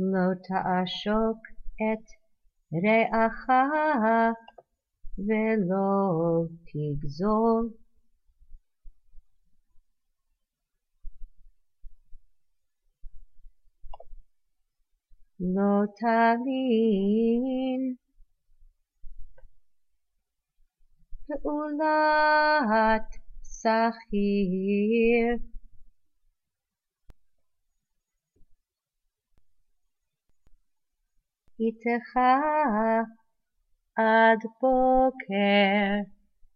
לא תעשוק את רעך ולא תגזול. לא תלין פעולת שכיר. איתך עד בוקר